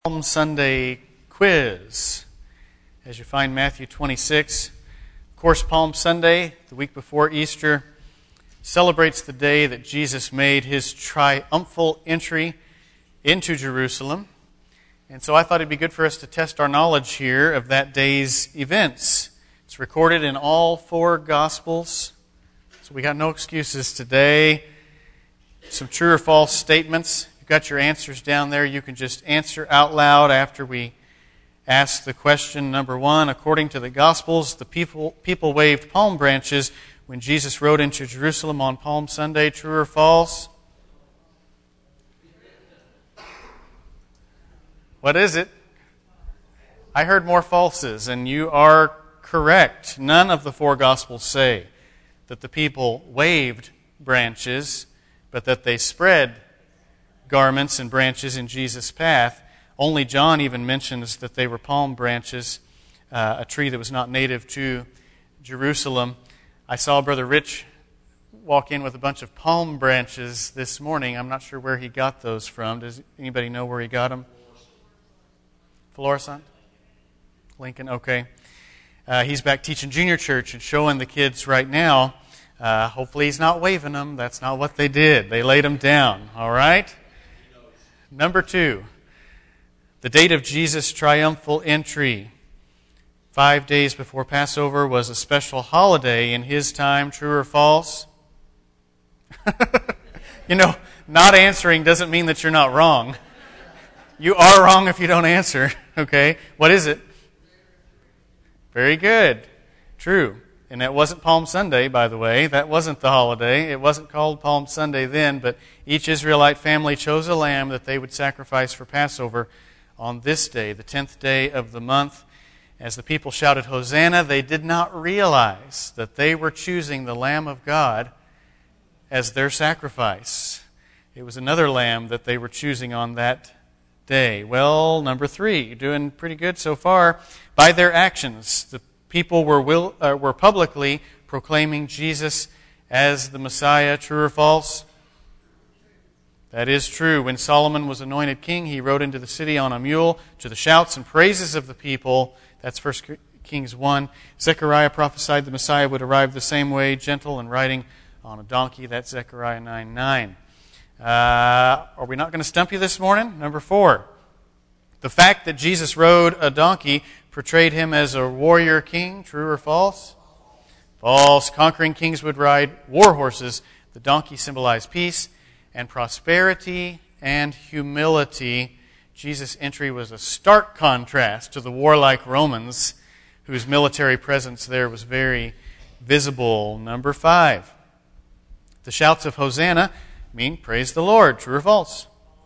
Palm Sunday quiz. As you find Matthew 26, of course, Palm Sunday, the week before Easter, celebrates the day that Jesus made his triumphal entry into Jerusalem. And so I thought it'd be good for us to test our knowledge here of that day's events. It's recorded in all four Gospels, so we got no excuses today. Some true or false statements. You've got your answers down there. You can just answer out loud after we ask the question. Number one, according to the Gospels, the people waved palm branches when Jesus rode into Jerusalem on Palm Sunday. True or false? What is it? I heard more falses, and you are correct. None of the four Gospels say that the people waved branches, but that they spread garments and branches in Jesus' path. Only John even mentions that they were palm branches, a tree that was not native to Jerusalem. I saw Brother Rich walk in with a bunch of palm branches this morning. I'm not sure where he got those from. Does anybody know where he got them? Florissant? Lincoln? Okay. He's back teaching junior church and showing the kids right now. Hopefully he's not waving them. That's not what they did. They laid them down. All right? Number two, the date of Jesus' triumphal entry. 5 days before Passover was a special holiday in his time. True or false? Not answering doesn't mean that you're not wrong. You are wrong if you don't answer. Okay? What is it? Very good. True. And that wasn't Palm Sunday, by the way. That wasn't the holiday. It wasn't called Palm Sunday then, but each Israelite family chose a lamb that they would sacrifice for Passover on this day, the 10th day of the month. As the people shouted, Hosanna, they did not realize that they were choosing the Lamb of God as their sacrifice. It was another lamb that they were choosing on that day. Well, number three, you're doing pretty good so far. By their actions, the people were publicly proclaiming Jesus as the Messiah. True or false? That is true. When Solomon was anointed king, he rode into the city on a mule to the shouts and praises of the people. That's 1 Kings 1. Zechariah prophesied the Messiah would arrive the same way, gentle and riding on a donkey. That's Zechariah 9:9. Are we not going to stump you this morning? Number four. The fact that Jesus rode a donkey portrayed him as a warrior king. True or false? False. Conquering kings would ride war horses. The donkey symbolized peace and prosperity and humility. Jesus' entry was a stark contrast to the warlike Romans, whose military presence there was very visible. Number five. The shouts of Hosanna mean praise the Lord. True or false?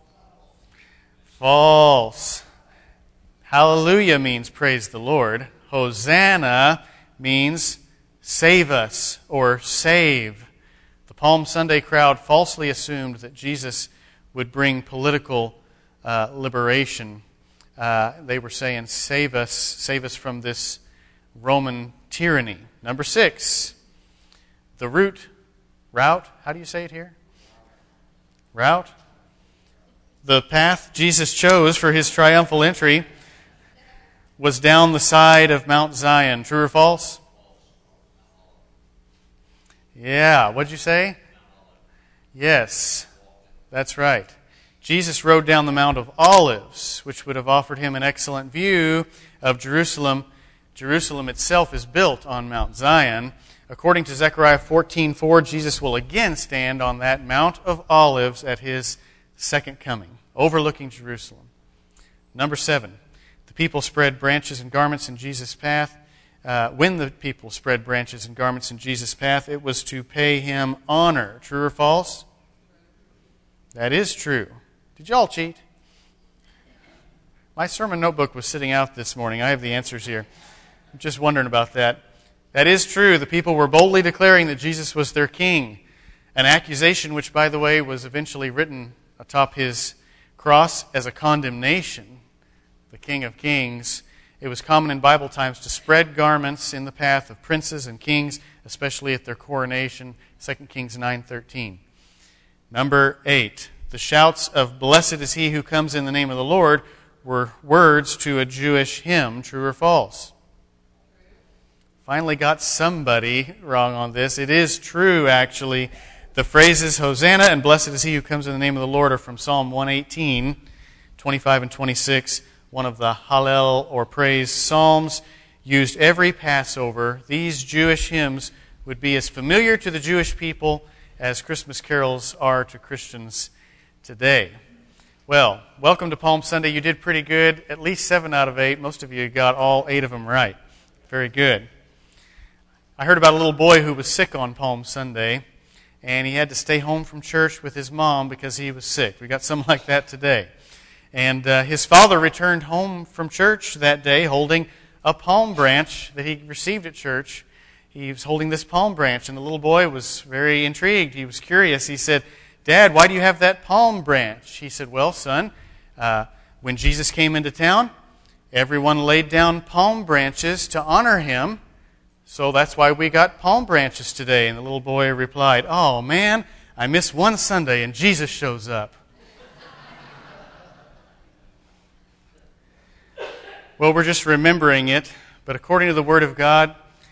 False. Hallelujah means praise the Lord. Hosanna means save us or save. The Palm Sunday crowd falsely assumed that Jesus would bring political liberation. They were saying, save us from this Roman tyranny. Number six, the route, how do you say it here? Route. The path Jesus chose for his triumphal entry was down the side of Mount Zion. True or false? Yeah, what'd you say? Yes, that's right. Jesus rode down the Mount of Olives, which would have offered him an excellent view of Jerusalem. Jerusalem itself is built on Mount Zion. According to Zechariah 14:4, Jesus will again stand on that Mount of Olives at his second coming, overlooking Jerusalem. Number seven, the people spread branches and garments in Jesus' path. When the people spread branches and garments in Jesus' path, it was to pay him honor. True or false? That is true. Did you all cheat? My sermon notebook was sitting out this morning. I have the answers here. I'm just wondering about that. That is true. The people were boldly declaring that Jesus was their king. An accusation which, by the way, was eventually written atop his cross as a condemnation. The King of Kings. It was common in Bible times to spread garments in the path of princes and kings, especially at their coronation. 2 Kings 9:13. Number 8. The shouts of "Blessed is he who comes in the name of the Lord" were words to a Jewish hymn, true or false? Finally got somebody wrong on this. It is true, actually. The phrases, Hosanna and blessed is he who comes in the name of the Lord, are from Psalm 118, 25 and 26, one of the Hallel or praise psalms used every Passover. These Jewish hymns would be as familiar to the Jewish people as Christmas carols are to Christians today. Well, welcome to Palm Sunday. You did pretty good. At least 7 out of 8. Most of you got all 8 of them right. Very good. I heard about a little boy who was sick on Palm Sunday, and he had to stay home from church with his mom because he was sick. We got something like that today. And his father returned home from church that day holding a palm branch that he received at church. He was holding this palm branch, and the little boy was very intrigued. He was curious. He said, "Dad, why do you have that palm branch?" He said, "Well, son, when Jesus came into town, everyone laid down palm branches to honor him, so that's why we got palm branches today." And the little boy replied, "Oh, man, I missed one Sunday and Jesus shows up." Well, we're just remembering it, but according to the Word of God,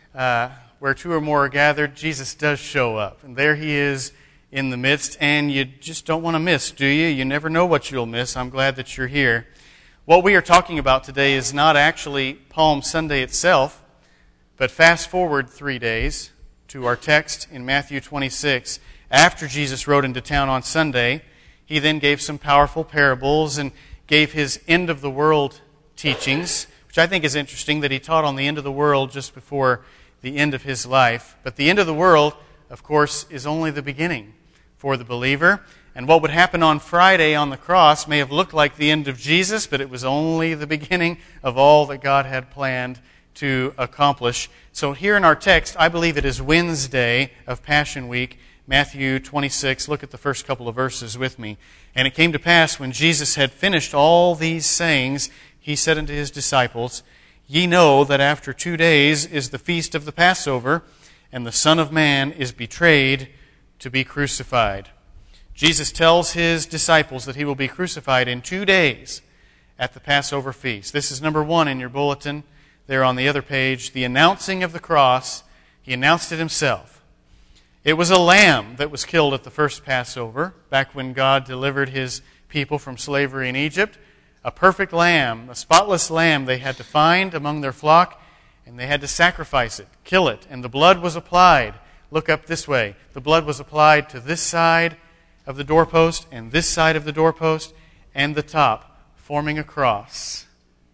where 2 or more are gathered, Jesus does show up. And there he is in the midst, and you just don't want to miss, do you? You never know what you'll miss. I'm glad that you're here. What we are talking about today is not actually Palm Sunday itself, but fast forward 3 days to our text in Matthew 26. After Jesus rode into town on Sunday, he then gave some powerful parables and gave his end-of-the-world teachings, which I think is interesting that he taught on the end of the world just before the end of his life. But the end of the world, of course, is only the beginning for the believer. And what would happen on Friday on the cross may have looked like the end of Jesus, but it was only the beginning of all that God had planned to accomplish. So here in our text, I believe it is Wednesday of Passion Week, Matthew 26. Look at the first couple of verses with me. "And it came to pass, when Jesus had finished all these sayings, he said unto his disciples, Ye know that after 2 days is the feast of the Passover, and the Son of Man is betrayed to be crucified." Jesus tells his disciples that he will be crucified in 2 days at the Passover feast. This is number 1 in your bulletin there on the other page. The announcing of the cross. He announced it himself. It was a lamb that was killed at the first Passover, back when God delivered his people from slavery in Egypt. A perfect lamb, a spotless lamb they had to find among their flock, and they had to sacrifice it, kill it, and the blood was applied. Look up this way. The blood was applied to this side of the doorpost and this side of the doorpost and the top, forming a cross.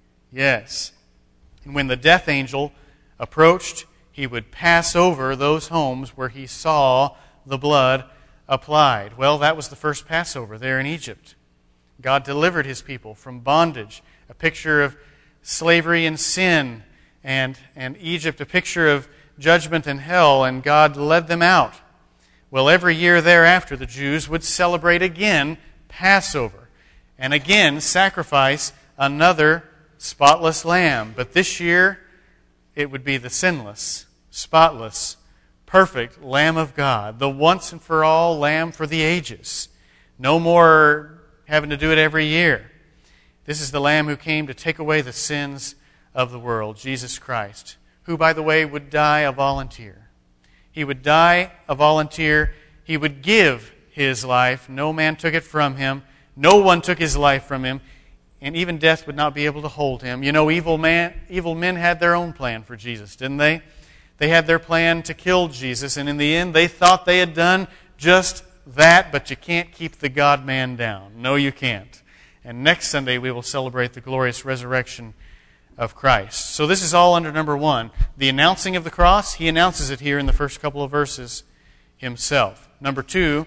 Yes. And when the death angel approached, he would pass over those homes where he saw the blood applied. Well, that was the first Passover there in Egypt. God delivered his people from bondage, a picture of slavery and sin, and Egypt, a picture of judgment and hell, and God led them out. Well, every year thereafter, the Jews would celebrate again Passover, and again sacrifice another spotless lamb. But this year, it would be the sinless, spotless, perfect Lamb of God, the once and for all Lamb for the ages. No more having to do it every year. This is the Lamb who came to take away the sins of the world, Jesus Christ, who, by the way, would die a volunteer. He would die a volunteer. He would give his life. No man took it from him. No one took his life from him. And even death would not be able to hold him. You know, evil men had their own plan for Jesus, didn't they? They had their plan to kill Jesus, and in the end, they thought they had done just that, but you can't keep the God-man down. No, you can't. And next Sunday, we will celebrate the glorious resurrection of Christ. So this is all under number 1. The announcing of the cross, he announces it here in the first couple of verses himself. Number 2,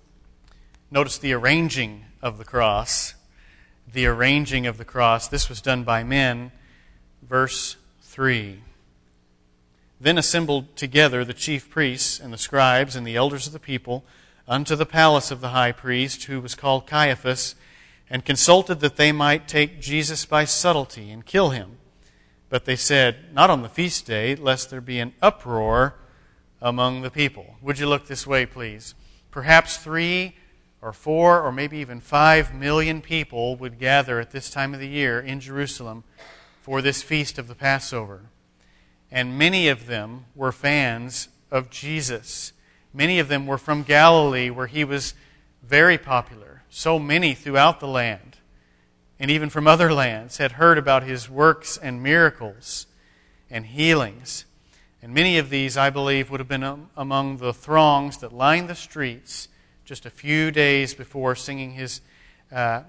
notice the arranging of the cross. The arranging of the cross. This was done by men. Verse 3. Then assembled together the chief priests and the scribes and the elders of the people unto the palace of the high priest, who was called Caiaphas, and consulted that they might take Jesus by subtlety and kill him. But they said, Not on the feast day, lest there be an uproar among the people. Would you look this way, please? Perhaps 3 or 4 or maybe even 5 million people would gather at this time of the year in Jerusalem for this feast of the Passover. And many of them were fans of Jesus. Many of them were from Galilee, where he was very popular. So many throughout the land, and even from other lands, had heard about his works and miracles and healings. And many of these, I believe, would have been among the throngs that lined the streets just a few days before singing his, the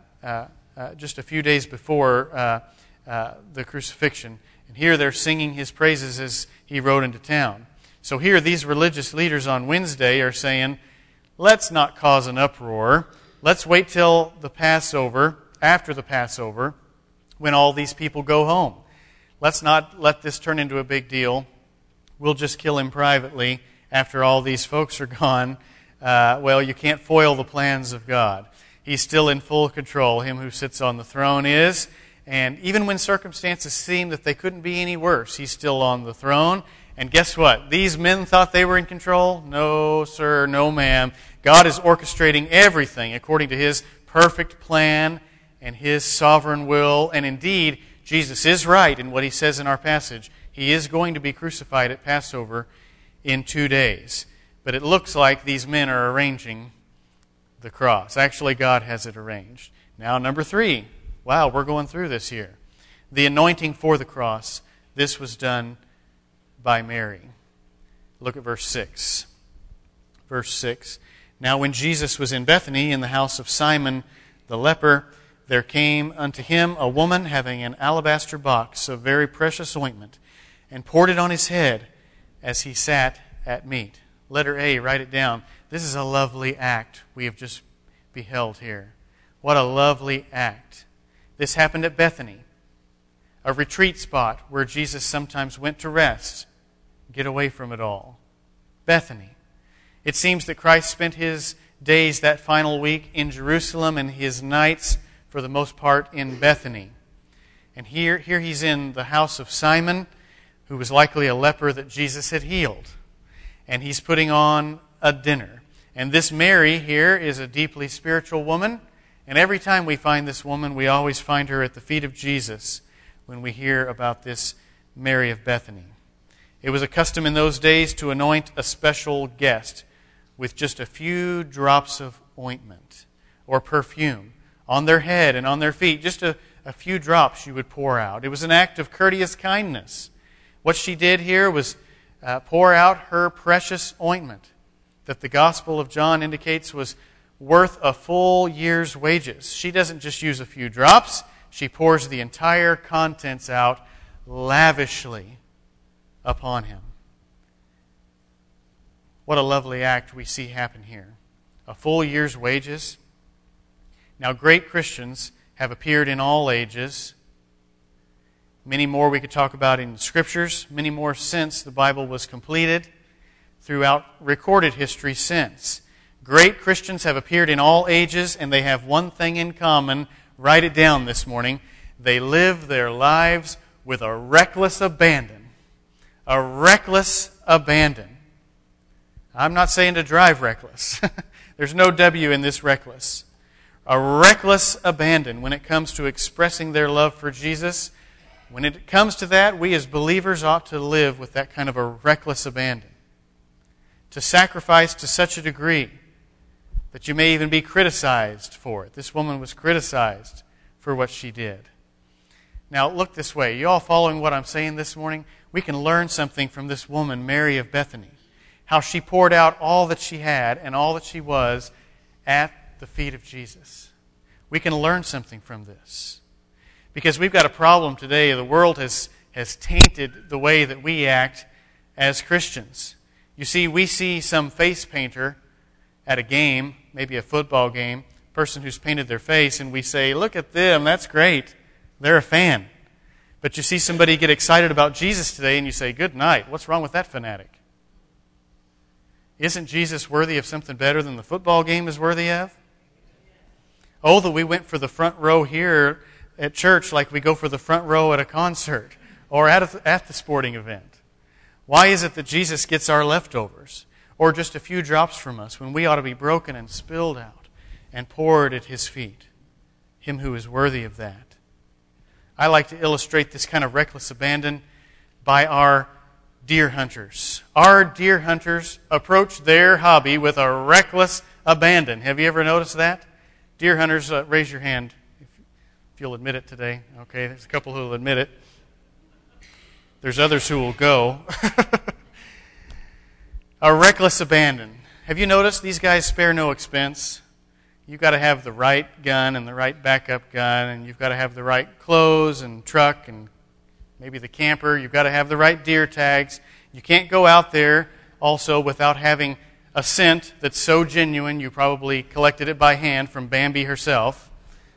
crucifixion. And here they're singing his praises as he rode into town. So here these religious leaders on Wednesday are saying, let's not cause an uproar. Let's wait till the Passover, after the Passover, when all these people go home. Let's not let this turn into a big deal. We'll just kill him privately after all these folks are gone. Well, you can't foil the plans of God. He's still in full control. Him who sits on the throne is. And even when circumstances seem that they couldn't be any worse, he's still on the throne. And guess what? These men thought they were in control? No, sir, no, ma'am. God is orchestrating everything according to his perfect plan and his sovereign will. And indeed, Jesus is right in what he says in our passage. He is going to be crucified at Passover in 2 days. But it looks like these men are arranging the cross. Actually, God has it arranged. Now, number 3. Wow, we're going through this here. The anointing for the cross. This was done by Mary. Look at verse 6. Verse 6. Now when Jesus was in Bethany in the house of Simon the leper, there came unto him a woman having an alabaster box of very precious ointment, and poured it on his head as he sat at meat. Letter A, write it down. This is a lovely act we have just beheld here. What a lovely act. This happened at Bethany, a retreat spot where Jesus sometimes went to rest, get away from it all. Bethany. It seems that Christ spent his days that final week in Jerusalem and his nights, for the most part, in Bethany. And here he's in the house of Simon, who was likely a leper that Jesus had healed. And he's putting on a dinner. And this Mary here is a deeply spiritual woman. And every time we find this woman, we always find her at the feet of Jesus when we hear about this Mary of Bethany. It was a custom in those days to anoint a special guest with just a few drops of ointment or perfume on their head and on their feet. Just a few drops you would pour out. It was an act of courteous kindness. What she did here was pour out her precious ointment that the Gospel of John indicates was worth a full year's wages. She doesn't just use a few drops. She pours the entire contents out lavishly upon him. What a lovely act we see happen here. A full year's wages. Now, great Christians have appeared in all ages. Many more we could talk about in the Scriptures. Many more since the Bible was completed. Throughout recorded history since. Great Christians have appeared in all ages, and they have one thing in common. Write it down this morning. They live their lives with a reckless abandon. A reckless abandon. I'm not saying to drive reckless. There's no W in this reckless. A reckless abandon when it comes to expressing their love for Jesus. When it comes to that, we as believers ought to live with that kind of a reckless abandon. To sacrifice to such a degree that you may even be criticized for it. This woman was criticized for what she did. Now, look this way. You all following what I'm saying this morning? We can learn something from this woman, Mary of Bethany. How she poured out all that she had and all that she was at the feet of Jesus. We can learn something from this. Because we've got a problem today. The world has tainted the way that we act as Christians. You see, we see some face painter at a game, maybe a football game, person who's painted their face, and we say, look at them, that's great. They're a fan. But you see somebody get excited about Jesus today, and you say, good night. What's wrong with that fanatic? Isn't Jesus worthy of something better than the football game is worthy of? Oh, that we went for the front row here at church like we go for the front row at a concert or at the sporting event. Why is it that Jesus gets our leftovers or just a few drops from us when we ought to be broken and spilled out and poured at His feet, Him who is worthy of that. I like to illustrate this kind of reckless abandon by our deer hunters. Our deer hunters approach their hobby with a reckless abandon. Have you ever noticed that? Deer hunters, raise your hand if you'll admit it today. Okay, there's a couple who will admit it. There's others who will go. A reckless abandon. Have you noticed these guys spare no expense? You've got to have the right gun and the right backup gun, and you've got to have the right clothes and truck and maybe the camper. You've got to have the right deer tags. You can't go out there also without having a scent that's so genuine you probably collected it by hand from Bambi herself.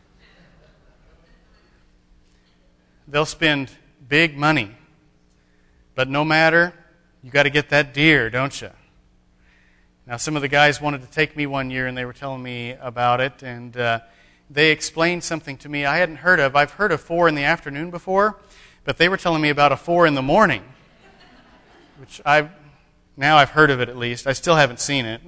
They'll spend big money. But no matter, you got to get that deer, don't you? Now, some of the guys wanted to take me one year, and they were telling me about it, and they explained something to me I hadn't heard of. I've heard of 4 in the afternoon before, but they were telling me about a 4 in the morning, which now I've heard of it at least. I still haven't seen it.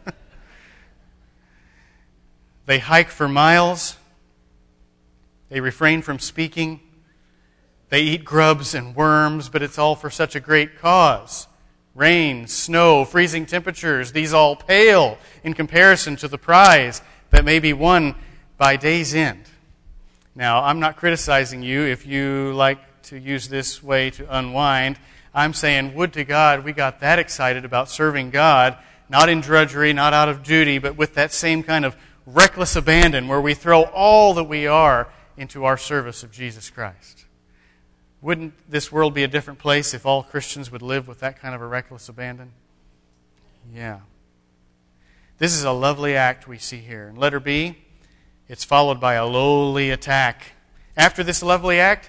They hike for miles. They refrain from speaking. They eat grubs and worms, but it's all for such a great cause. Rain, snow, freezing temperatures, these all pale in comparison to the prize that may be won by day's end. Now, I'm not criticizing you if you like to use this way to unwind. I'm saying, would to God we got that excited about serving God, not in drudgery, not out of duty, but with that same kind of reckless abandon where we throw all that we are into our service of Jesus Christ. Wouldn't this world be a different place if all Christians would live with that kind of a reckless abandon? Yeah. This is a lovely act we see here. In letter B, it's followed by a lowly attack. After this lovely act,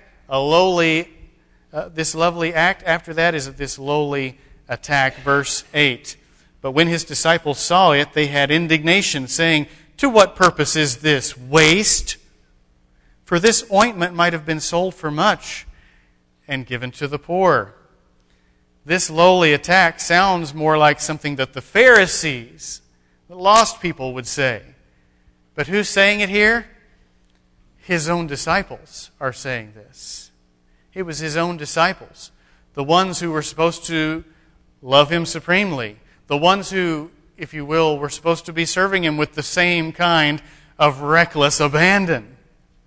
this lovely act after that is this lowly attack. Verse 8. But when His disciples saw it, they had indignation, saying, "To what purpose is this waste? For this ointment might have been sold for much and given to the poor." This lowly attack sounds more like something that the Pharisees, the lost people, would say. But who's saying it here? His own disciples are saying this. It was His own disciples, the ones who were supposed to love Him supremely, the ones who, if you will, were supposed to be serving Him with the same kind of reckless abandon.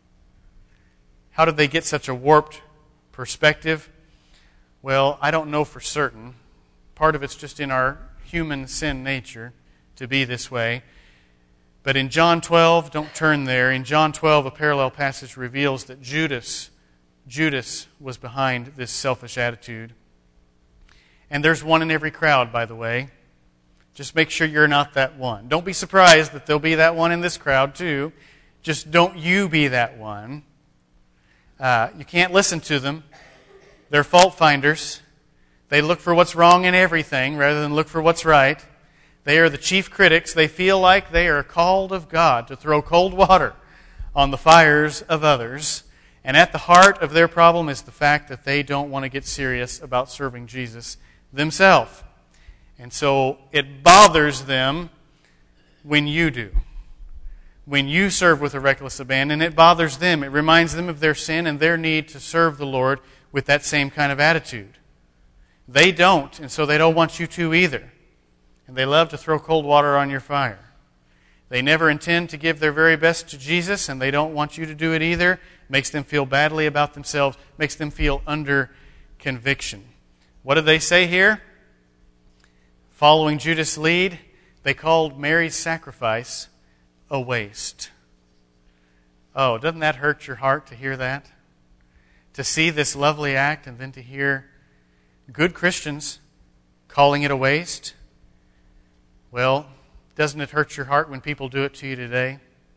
How did they get such a warped perspective? Well, I don't know for certain. Part of it's just in our human sin nature to be this way. But in John 12, don't turn there, in John 12, a parallel passage reveals that Judas was behind this selfish attitude. And there's one in every crowd, by the way. Just make sure you're not that one. Don't be surprised that there'll be that one in this crowd too. Just don't you be that one. You can't listen to them. They're fault finders. They look for what's wrong in everything rather than look for what's right. They are the chief critics. They feel like they are called of God to throw cold water on the fires of others. And at the heart of their problem is the fact that they don't want to get serious about serving Jesus themselves. And so it bothers them when you do. When you serve with a reckless abandon, it bothers them. It reminds them of their sin and their need to serve the Lord with that same kind of attitude. They don't, and so they don't want you to either. And they love to throw cold water on your fire. They never intend to give their very best to Jesus, and they don't want you to do it either. It makes them feel badly about themselves, makes them feel under conviction. What did they say here? Following Judas' lead, they called Mary's sacrifice a waste. Oh, doesn't that hurt your heart to hear that? To see this lovely act and then to hear good Christians calling it a waste? Well, doesn't it hurt your heart when people do it to you today?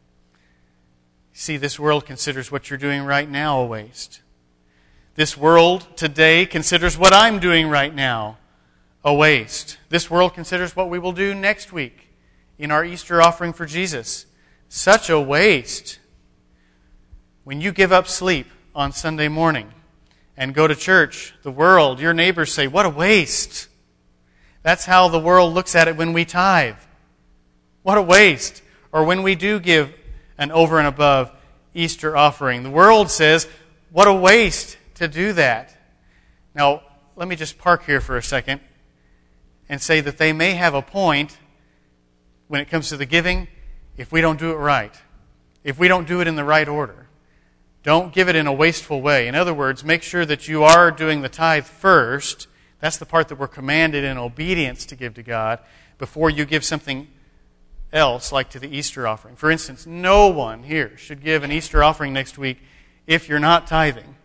See, this world considers what you're doing right now a waste. This world today considers what I'm doing right now a waste. This world considers what we will do next week in our Easter offering for Jesus such a waste. When you give up sleep on Sunday morning and go to church, the world, your neighbors say, "What a waste." That's how the world looks at it when we tithe. What a waste. or when we do give an over and above Easter offering. The world says, what a waste to do that. Now, let me just park here for a second and say that they may have a point when it comes to the giving if we don't do it right, if we don't do it in the right order. Don't give it in a wasteful way. In other words, make sure that you are doing the tithe first. That's the part that we're commanded in obedience to give to God before you give something else, like to the Easter offering. For instance, no one here should give an Easter offering next week if you're not tithing.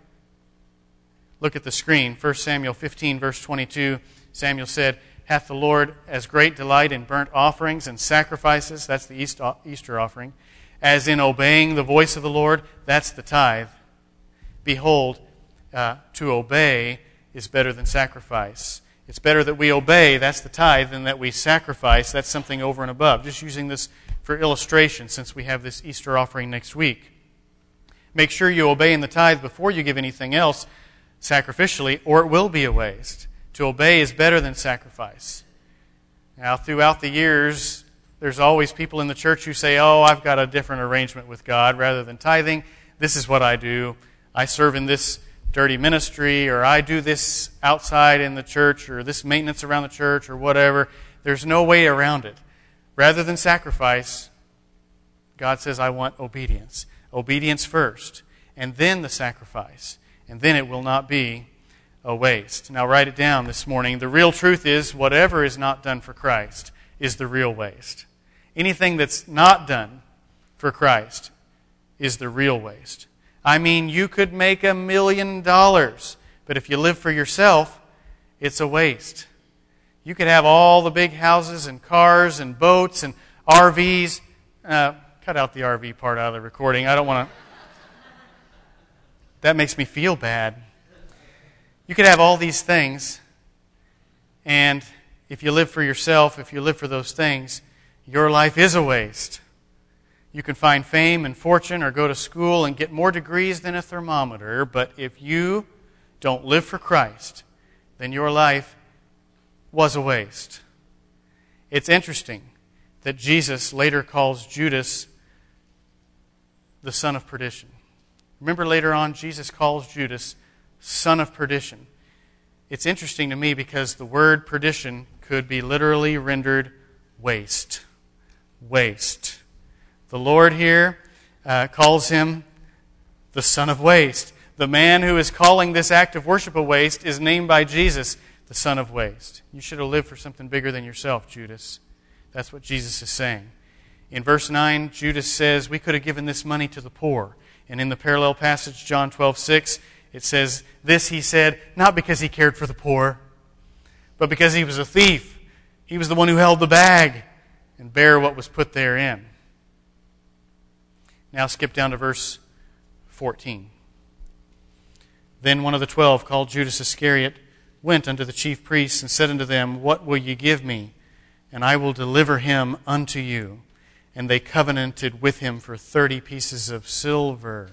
Look at the screen. 1 Samuel 15, verse 22. Samuel said, "Hath the Lord as great delight in burnt offerings and sacrifices," that's the Easter offering, "as in obeying the voice of the Lord," that's the tithe. "Behold, to obey is better than sacrifice." It's better that we obey, that's the tithe, than that we sacrifice, that's something over and above. Just using this for illustration since we have this Easter offering next week. Make sure you obey in the tithe before you give anything else sacrificially, or it will be a waste. To obey is better than sacrifice. Now, throughout the years, there's always people in the church who say, "Oh, I've got a different arrangement with God. Rather than tithing, this is what I do. I serve in this dirty ministry, or I do this outside in the church, or this maintenance around the church, or whatever." There's no way around it. Rather than sacrifice, God says, I want obedience. Obedience first, and then the sacrifice. And then it will not be a waste. Now write it down this morning. The real truth is, whatever is not done for Christ is the real waste. Anything that's not done for Christ is the real waste. I mean, you could make $1 million, but if you live for yourself, it's a waste. You could have all the big houses and cars and boats and RVs. Cut out the RV part out of the recording. I don't want to. That makes me feel bad. You could have all these things, and if you live for yourself, if you live for those things, your life is a waste. You can find fame and fortune or go to school and get more degrees than a thermometer, but if you don't live for Christ, then your life was a waste. It's interesting that Jesus later calls Judas the son of perdition. Remember later on, Jesus calls Judas son of perdition. It's interesting to me because the word perdition could be literally rendered waste. Waste. The Lord here calls him the son of waste. The man who is calling this act of worship a waste is named by Jesus the son of waste. You should have lived for something bigger than yourself, Judas. That's what Jesus is saying. In verse 9, Judas says, we could have given this money to the poor. And in the parallel passage, John 12:6, it says, this he said, not because he cared for the poor, but because he was a thief. He was the one who held the bag and bare what was put therein. Now skip down to verse 14. Then one of the 12, called Judas Iscariot, went unto the chief priests and said unto them, what will ye give me? And I will deliver him unto you. And they covenanted with him for 30 pieces of silver.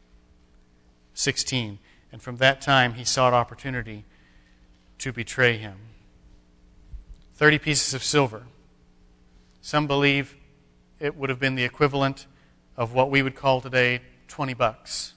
16. And from that time he sought opportunity to betray him. 30 pieces of silver. Some believe it would have been the equivalent of what we would call today $20.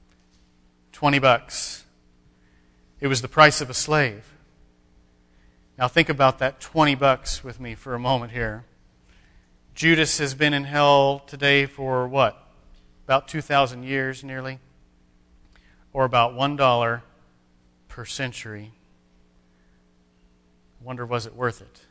$20. It was the price of a slave. Now think about that $20 with me for a moment here. Judas has been in hell today for what? About 2,000 years nearly? Or about $1 per century. I wonder, was it worth it?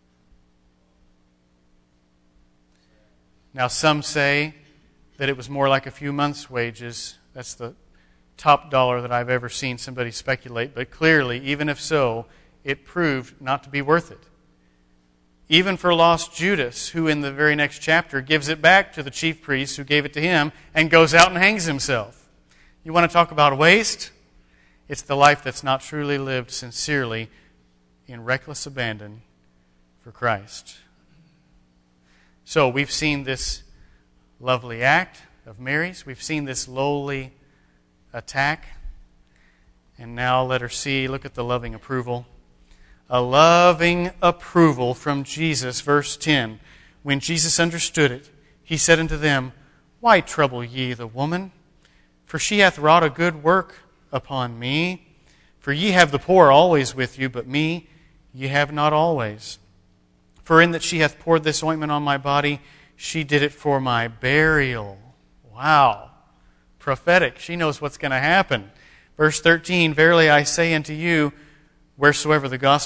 Now some say that it was more like a few months' wages. That's the top dollar that I've ever seen somebody speculate. But clearly, even if so, it proved not to be worth it. Even for lost Judas, who in the very next chapter gives it back to the chief priest who gave it to him and goes out and hangs himself. You want to talk about waste? It's the life that's not truly lived sincerely in reckless abandon for Christ. So we've seen this lovely act of Mary's. We've seen this lowly attack. And now let her see, look at the loving approval. A loving approval from Jesus, verse 10. When Jesus understood it, He said unto them, Why trouble ye the woman? For she hath wrought a good work upon me. For ye have the poor always with you, but me ye have not always. For in that she hath poured this ointment on my body, she did it for my burial. Wow. Prophetic. She knows what's going to happen. Verse 13, Verily I say unto you, wheresoever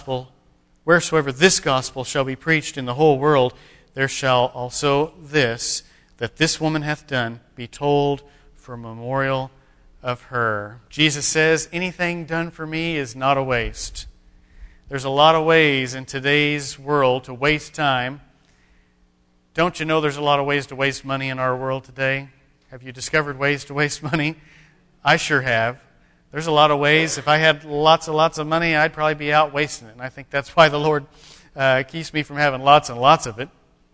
this gospel shall be preached in the whole world, there shall also this, that this woman hath done, be told for a memorial of her. Jesus says, anything done for me is not a waste. There's a lot of ways in today's world to waste time. Don't you know there's a lot of ways to waste money in our world today? Have you discovered ways to waste money? I sure have. There's a lot of ways. If I had lots of money, I'd probably be out wasting it. And I think that's why the Lord keeps me from having lots and lots of it.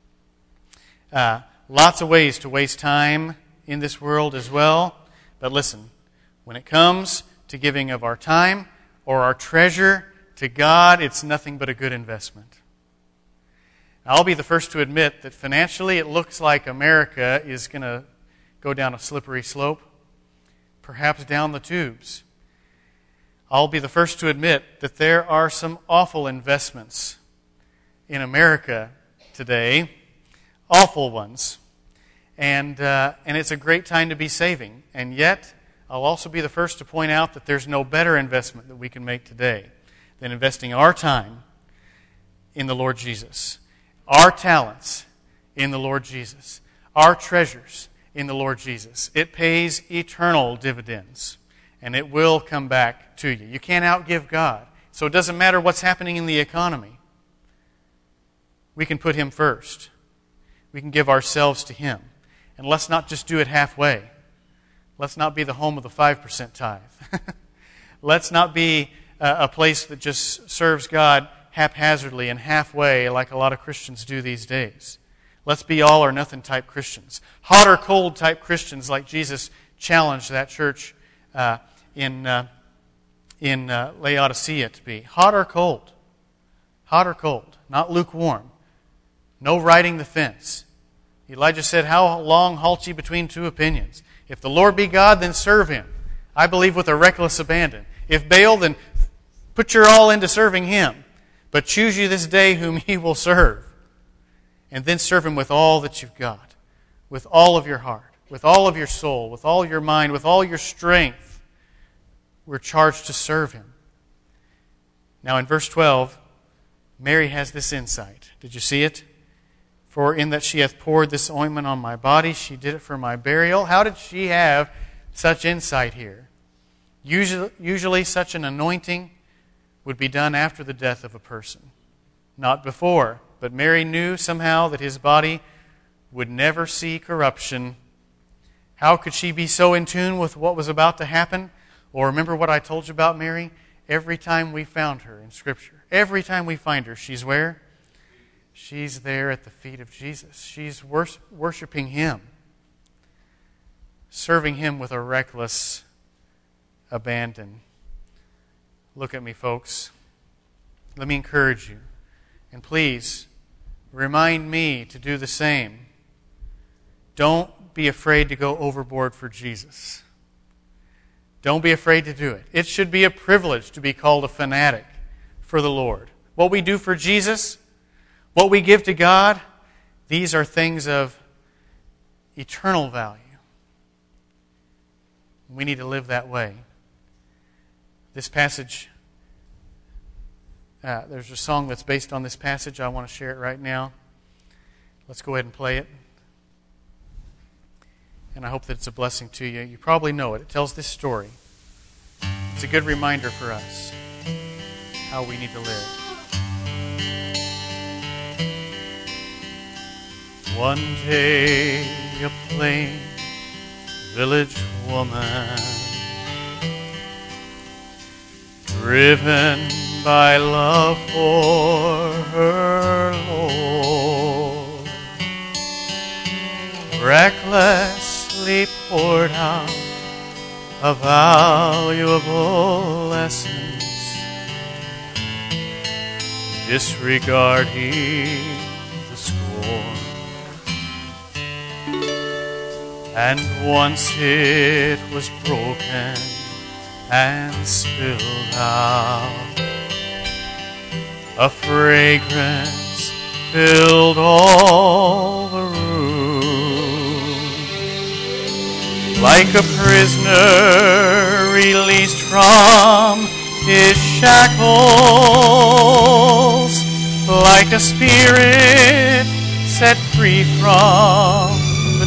Lots of ways to waste time in this world as well. But listen, when it comes to giving of our time or our treasure to God, it's nothing but a good investment. I'll be the first to admit that financially it looks like America is going to go down a slippery slope, perhaps down the tubes. I'll be the first to admit that there are some awful investments in America today, awful ones. And it's a great time to be saving. And yet, I'll also be the first to point out that there's no better investment that we can make today than investing our time in the Lord Jesus, our talents in the Lord Jesus, our treasures in the Lord Jesus. It pays eternal dividends, and it will come back to you. You can't outgive God. So it doesn't matter what's happening in the economy. We can put Him first. We can give ourselves to Him. And let's not just do it halfway. Let's not be the home of the 5% tithe. Let's not be a place that just serves God haphazardly and halfway like a lot of Christians do these days. Let's be all or nothing type Christians. Hot or cold type Christians like Jesus challenged that church in Laodicea to be. Hot or cold. Hot or cold. Not lukewarm. No riding the fence. Elijah said, How long halt ye between two opinions? If the Lord be God, then serve Him. I believe with a reckless abandon. If Baal, then put your all into serving Him. But choose you this day whom ye will serve. And then serve Him with all that you've got. With all of your heart. With all of your soul. With all your mind. With all your strength. We're charged to serve Him. Now in verse 12, Mary has this insight. Did you see it? For in that she hath poured this ointment on my body, she did it for my burial. How did she have such insight here? Usually such an anointing would be done after the death of a person, not before. But Mary knew somehow that His body would never see corruption. How could she be so in tune with what was about to happen? Well, remember what I told you about Mary? Every time we found her in Scripture, every time we find her, she's where? She's there at the feet of Jesus. She's worshiping Him, serving Him with a reckless abandon. Look at me, folks. Let me encourage you. And please, remind me to do the same. Don't be afraid to go overboard for Jesus. Don't be afraid to do it. It should be a privilege to be called a fanatic for the Lord. What we do for Jesus, what we give to God, these are things of eternal value. We need to live that way. This passage, there's a song that's based on this passage. I want to share it right now. Let's go ahead and play it. And I hope that it's a blessing to you. You probably know it. It tells this story. It's a good reminder for us how we need to live. One day a plain village woman, driven by love for her Lord, recklessly poured out a valuable essence, disregarding the scorn. And once it was broken and spilled out, a fragrance filled all the room. Like a prisoner released from his shackles, like a spirit set free from the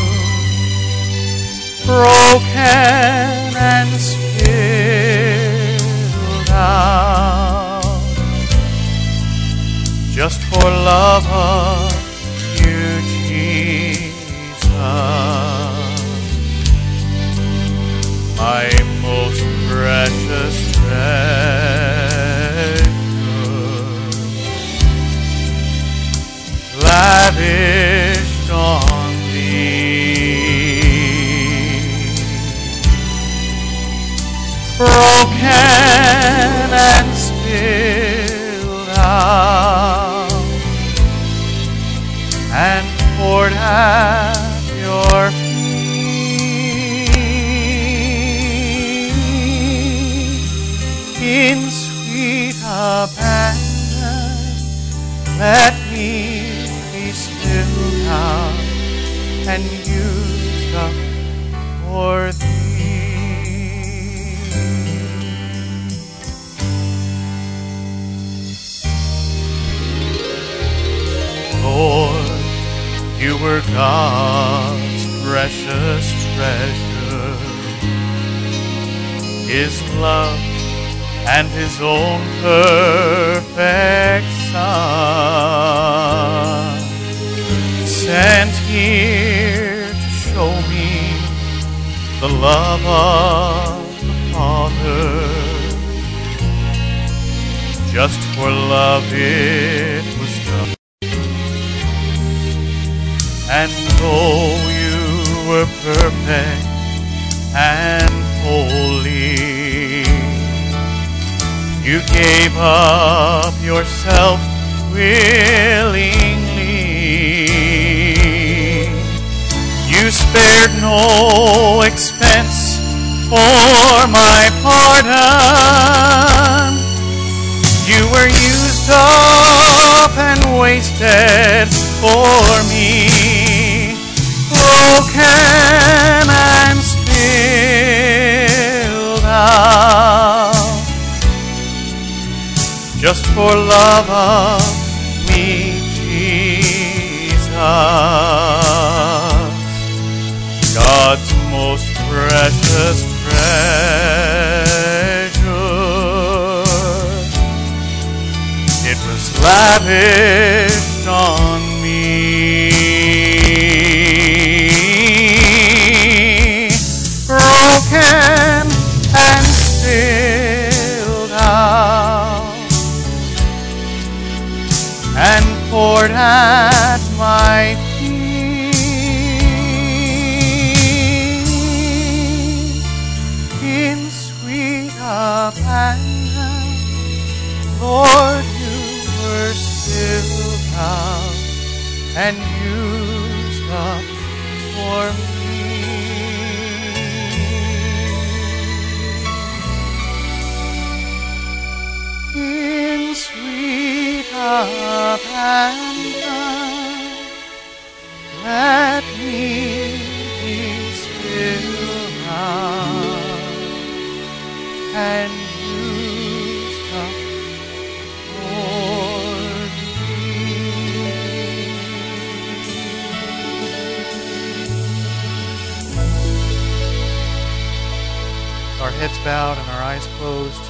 tomb, broken and spilled out, just for love of you, Jesus, my most precious treasure, lavished on thee, broken and spilled out, and poured at your feet in sweet abandon. Let me be spilled out and used up for thee. Lord, you were God's precious treasure, His love and His own perfect Son, sent here to show me the love of the Father. Just for love it was done. And though you were perfect and holy, you gave up yourself willingly. You spared no expense for my pardon. You were used up and wasted for me, broken and spilled out, just for love of me, Jesus, God's most precious treasure. It was lavished on me, broken and spilled out, and poured at my feet in sweet abandon. Lord, you were spilled out and used up for me. In sweet abandon, let me be spilled out and used up for thee. Our heads bowed and our eyes closed.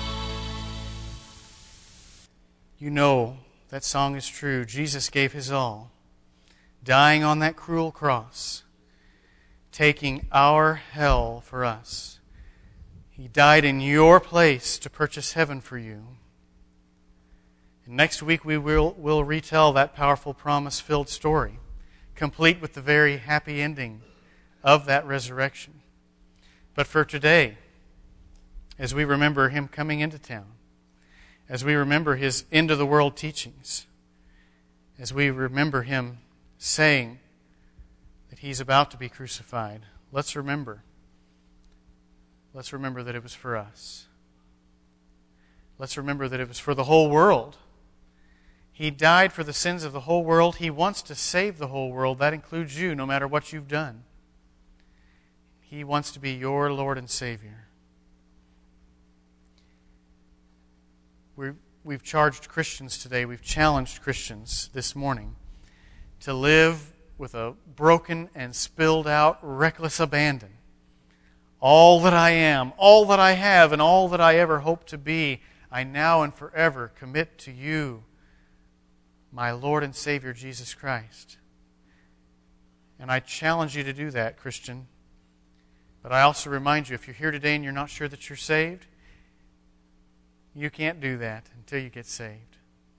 You know that song is true. Jesus gave His all, dying on that cruel cross, taking our hell for us. He died in your place to purchase heaven for you. And next week we will retell that powerful promise-filled story, complete with the very happy ending of that resurrection. But for today, as we remember Him coming into town, as we remember His end-of-the-world teachings, as we remember Him saying that He's about to be crucified. Let's remember. Let's remember that it was for us. Let's remember that it was for the whole world. He died for the sins of the whole world. He wants to save the whole world. That includes you, no matter what you've done. He wants to be your Lord and Savior. We've charged Christians today, we've challenged Christians this morning to live with a broken and spilled out, reckless abandon. All that I am, all that I have, and all that I ever hope to be, I now and forever commit to you, my Lord and Savior, Jesus Christ. And I challenge you to do that, Christian. But I also remind you, if you're here today and you're not sure that you're saved, you can't do that until you get saved.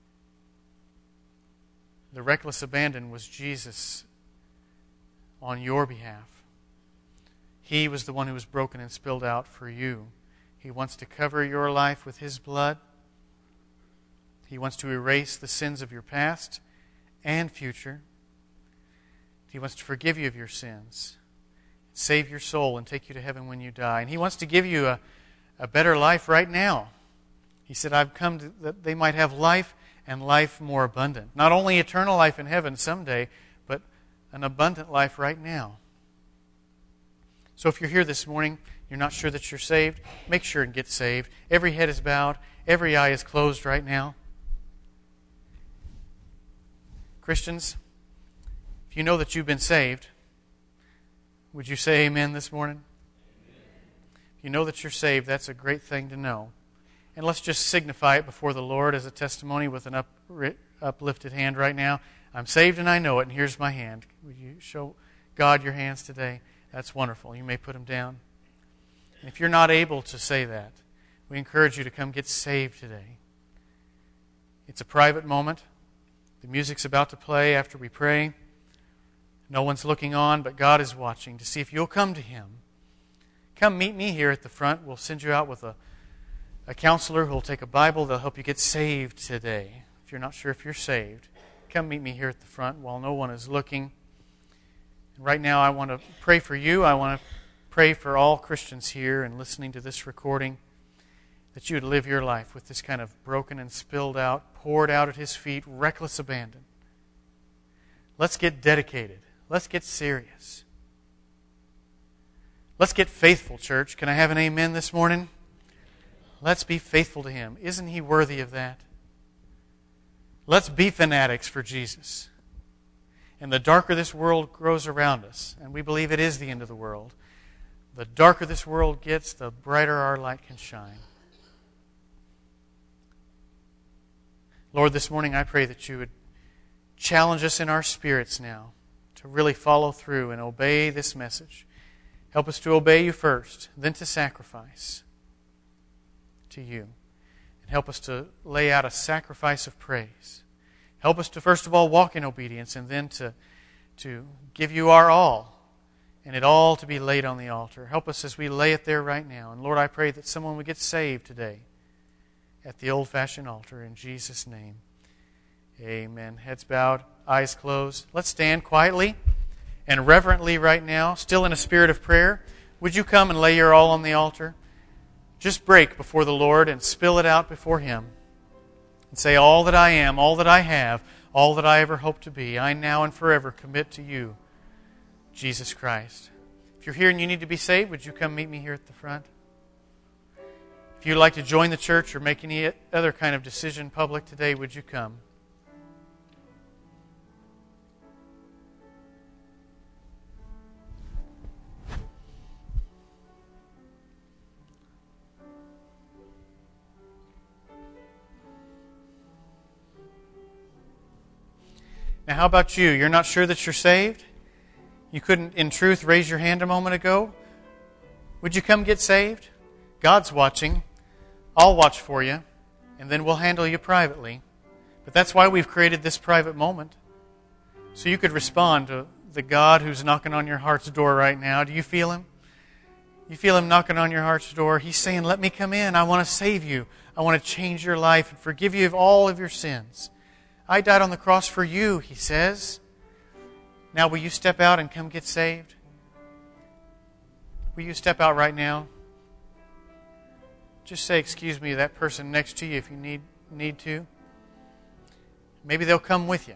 The reckless abandon was Jesus on your behalf. He was the one who was broken and spilled out for you. He wants to cover your life with His blood. He wants to erase the sins of your past and future. He wants to forgive you of your sins, save your soul, and take you to heaven when you die. And He wants to give you a better life right now. He said, I've come that they might have life and life more abundant. Not only eternal life in heaven someday, but an abundant life right now. So if you're here this morning, you're not sure that you're saved, make sure and get saved. Every head is bowed. Every eye is closed right now. Christians, if you know that you've been saved, would you say amen this morning? Amen. If you know that you're saved, that's a great thing to know. And let's just signify it before the Lord as a testimony with an uplifted hand right now. I'm saved and I know it, and here's my hand. Would you show God your hands today? That's wonderful. You may put them down. And if you're not able to say that, we encourage you to come get saved today. It's a private moment. The music's about to play after we pray. No one's looking on, but God is watching to see if you'll come to Him. Come meet me here at the front. We'll send you out with a counselor who will take a Bible. They'll help you get saved today. If you're not sure if you're saved, come meet me here at the front while no one is looking. And right now I want to pray for you. I want to pray for all Christians here and listening to this recording, that you would live your life with this kind of broken and spilled out, poured out at His feet, reckless abandon. Let's get dedicated. Let's get serious. Let's get faithful, church. Can I have an amen this morning? Let's be faithful to Him. Isn't He worthy of that? Let's be fanatics for Jesus. And the darker this world grows around us, and we believe it is the end of the world, the darker this world gets, the brighter our light can shine. Lord, this morning I pray that you would challenge us in our spirits now to really follow through and obey this message. Help us to obey you first, then to sacrifice to you. And help us to lay out a sacrifice of praise. Help us to first of all walk in obedience and then to give you our all and it all to be laid on the altar. Help us as we lay it there right now. And Lord, I pray that someone would get saved today at the old-fashioned altar in Jesus' name. Amen. Heads bowed, eyes closed. Let's stand quietly and reverently right now, still in a spirit of prayer. Would you come and lay your all on the altar? Just break before the Lord and spill it out before Him. And say, all that I am, all that I have, all that I ever hope to be, I now and forever commit to you, Jesus Christ. If you're here and you need to be saved, would you come meet me here at the front? If you'd like to join the church or make any other kind of decision public today, would you come? Now, how about you? You're not sure that you're saved? You couldn't, in truth, raise your hand a moment ago? Would you come get saved? God's watching. I'll watch for you, and then we'll handle you privately. But that's why we've created this private moment. So you could respond to the God who's knocking on your heart's door right now. Do you feel Him? You feel Him knocking on your heart's door. He's saying, let me come in. I want to save you. I want to change your life and forgive you of all of your sins. I died on the cross for you, He says. Now, will you step out and come get saved? Will you step out right now? Just say, excuse me, to that person next to you if you need to. Maybe they'll come with you.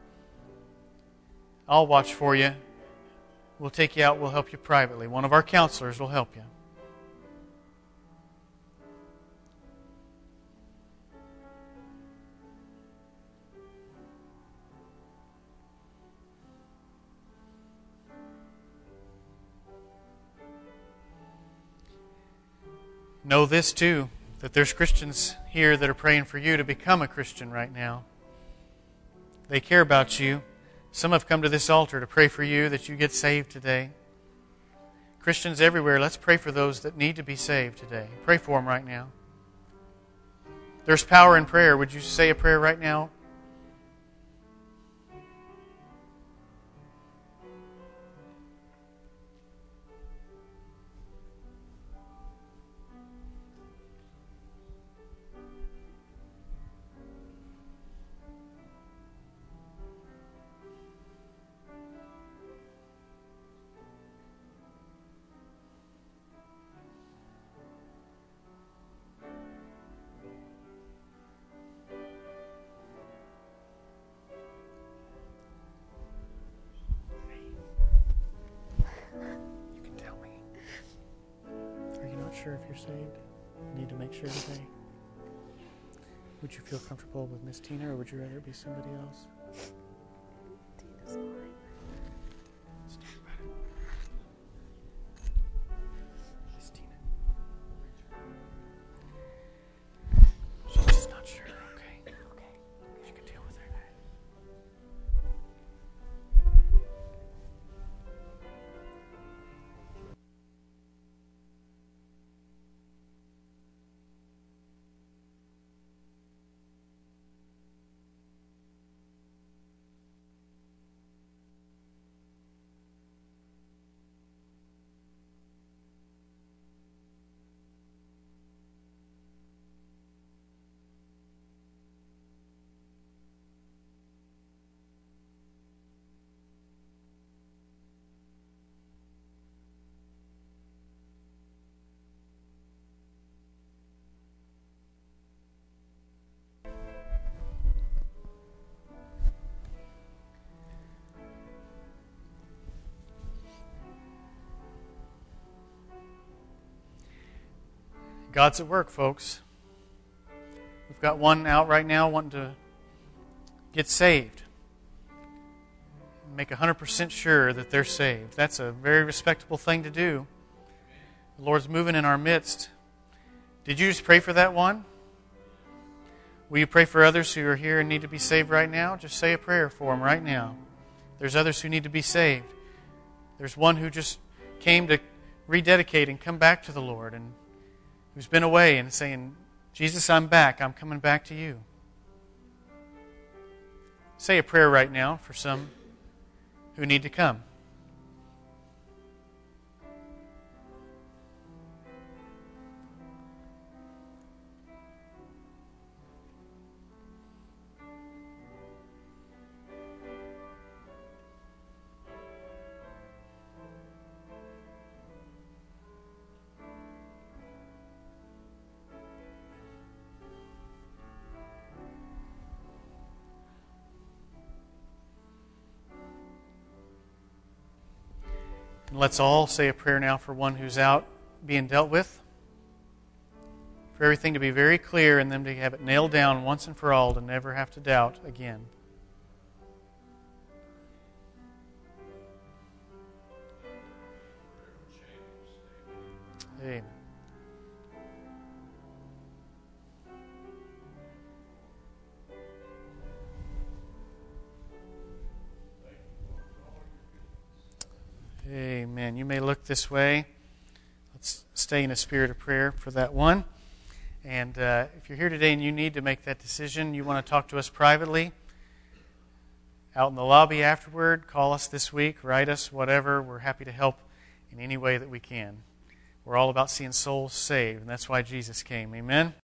I'll watch for you. We'll take you out. We'll help you privately. One of our counselors will help you. Know this too, that there's Christians here that are praying for you to become a Christian right now. They care about you. Some have come to this altar to pray for you that you get saved today. Christians everywhere, let's pray for those that need to be saved today. Pray for them right now. There's power in prayer. Would you say a prayer right now? Sure if you're saved? You need to make sure today. Would you feel comfortable with Miss Tina, or would you rather it be somebody else? Tina's fine. Let's talk about it. Miss Tina. She's just not sure. Okay. You can deal with her. God's at work, folks. We've got one out right now wanting to get saved. Make 100% sure that they're saved. That's a very respectable thing to do. The Lord's moving in our midst. Did you just pray for that one? Will you pray for others who are here and need to be saved right now? Just say a prayer for them right now. There's others who need to be saved. There's one who just came to rededicate and come back to the Lord, and who's been away and saying, Jesus, I'm back. I'm coming back to you. Say a prayer right now for some who need to come. And let's all say a prayer now for one who's out being dealt with. For everything to be very clear and them to have it nailed down once and for all to never have to doubt again. Amen. Amen. You may look this way. Let's stay in a spirit of prayer for that one. And if you're here today and you need to make that decision, you want to talk to us privately, out in the lobby afterward, call us this week, write us, whatever. We're happy to help in any way that we can. We're all about seeing souls saved, and that's why Jesus came. Amen.